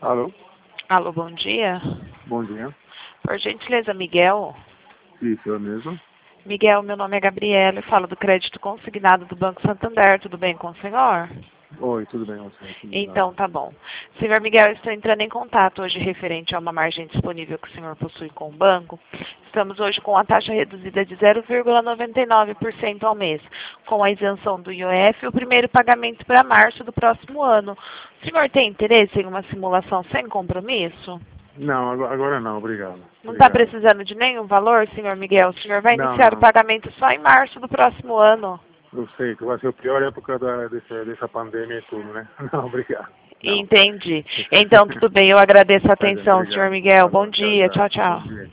Alô? Alô, bom dia. Bom dia. Por gentileza, Miguel. Isso, eu mesmo. Miguel, meu nome é Gabriela e falo do crédito consignado do Banco Santander. Tudo bem com o senhor? Oi, tudo bem, você? Então, tá bom. Senhor Miguel, eu estou entrando em contato hoje referente a uma margem disponível que o senhor possui com o banco. Estamos hoje com a taxa reduzida de 0,99% ao mês, com a isenção do IOF e o primeiro pagamento para março do próximo ano. O senhor tem interesse em uma simulação sem compromisso? Não, agora não, obrigado. Não está Obrigado. precisando de nenhum valor, senhor Miguel? O senhor vai Não, iniciar o não. pagamento só em março do próximo ano. Eu sei que vai ser a pior época dessa pandemia e tudo, né? Não, obrigado. Não. Entendi. Então, tudo bem. Eu agradeço a Tá bem, atenção, senhor obrigado. Miguel. Tá Bom bom, tchau, dia. tchau. Tchau, Bom tchau. dia.